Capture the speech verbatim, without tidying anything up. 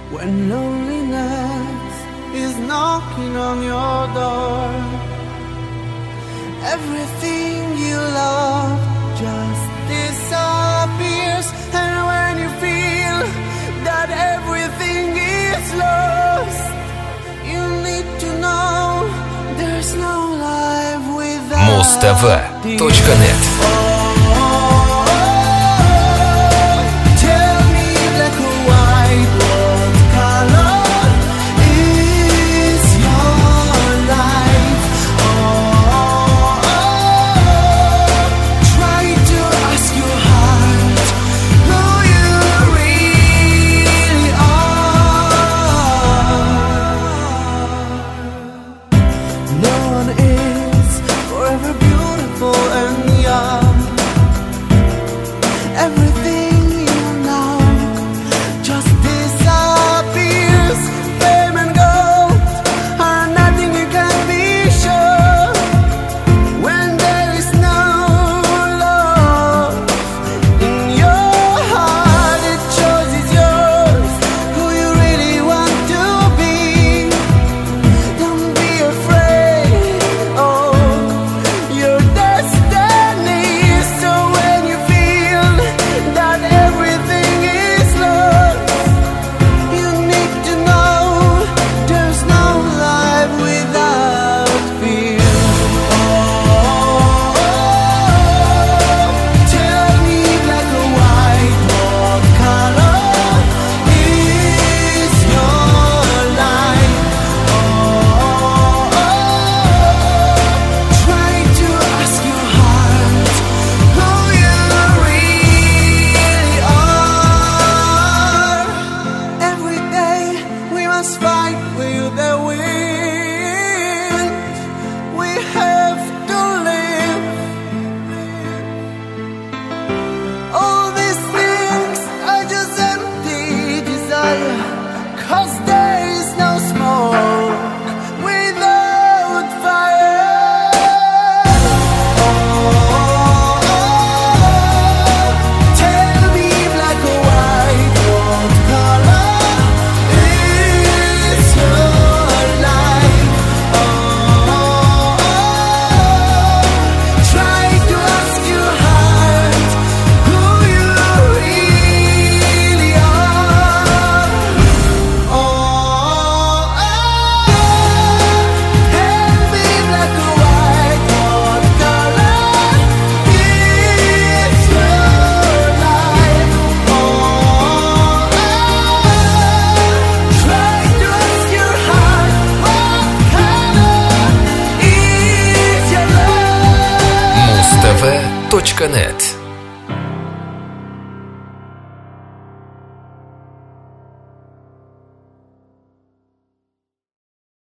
when loneliness is knocking on your door. Everything you love just disappears, and when you feel that everything is lost, you need to know there's no life without муз тв точка нет. муз тв точка нет.